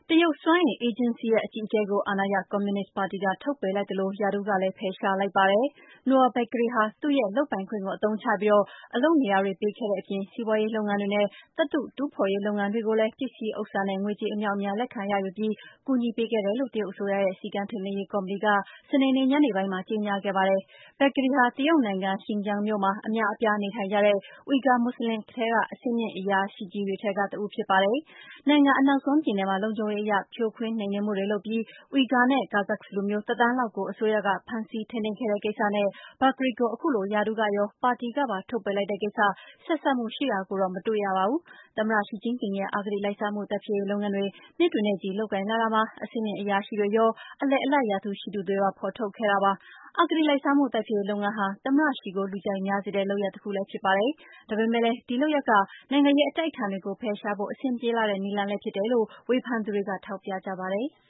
တရုတ်စွမ်းအင်အေဂျင်စီရဲ့အကြီးအကဲကိုအာဏာရကွန်မြူနစ်ပါတီကထုတ်ပယ်လိုက်သလို ရာထူးကလည်းဖယ်ရှားလိုက်ပါတယ်။ Noah Begley ဟာ သူ့ရဲ့လုပ်ပိုင်ခွင့်ကိုအသုံးချပြီးအလုပ်နေရာတွေပေးခဲ့တဲ့အပြင် စီးပွားရေးလုပ်ငန်းတွေနဲ့သတ္တုတူးဖော်ရေးလုပ်ငန်းတွေကိုလည်း ပစ္စည်းဥစ္စာနဲ့ ငွေကြေးအမြောက်အများလက်ခံရယူပြီးကူညီပေးခဲ့တယ်လို့ တရုတ်အစိုးရရဲ့စည်းကမ်းထိန်းသိမ်းရေးကော်မတီက စနေနေ့ညနေပိုင်းမှာကြေညာခဲ့ပါတယ်။ Begley ဟာ တရုတ်နိုင်ငံ Xinjiang မြို့မှာအများအပြားနေထိုင်ကြတဲ့ Uighur မွတ်ဆလင်ထဲကအဆင့်မြင့်အရာရှိကြီးတွေထဲကတဦးဖြစ်ပါတယ်။ နိုင်ငံအနောက်ဆုံးပြည်နယ်မှာ လုံခြုံရေးအရဖြိုခွင်းနှိမ်နင်းမှုတွေလုပ်ပြီး Uighur နဲ့ Kazakh လူမျိုး ၁ သန်းလောက်ကို အစိုးရကဖမ်းဆီးထိန်းသိမ်းခဲ့တဲ့ကိစ္စနဲ့ Begley ကိုအခုလို ရာထူးကရော ပါတီကပါထုတ်ပယ်လိုက်တဲ့ကိစ္စ ဆက်စပ်မှုရှိတာကိုတော့ မတွေ့ရပါဘူး။ သမ္မတ Xi Jinping ရဲ့ အဂတိလိုက်စားမှုတိုက်ဖျက်ရေးလုပ်ငန်းတွေနှစ်တွေနဲ့ချီလုပ်ကိုင်လာတာမှာ အဆင့်မြင့်အရာရှိတွေရော အလယ်အလတ်ရာထူးရှိသူတွေပါဖော်ထုတ်ခဲ့တာပါ။ အဂတိလိုက်စားမှုတိုက်ဖျက်ရေးလုပ်ငန်းဟာ သမ္မတ Xi ကိုလူကြိုက်များစေတဲ့လုပ်ရပ်တခုလည်းဖြစ်ပါတယ်။ ဒါပေမဲ့လည်း ဒီလုပ်ရပ်က နိုင်ငံရေးအတိုက်အခံတွေကိုဖယ်ရှားဖို့ အဆင်ပြေလှတဲ့နည်းလမ်းလည်းဖြစ်တယ်လို့ ဝေဖန်သူတွေကထောက်ပြကြပါတယ်။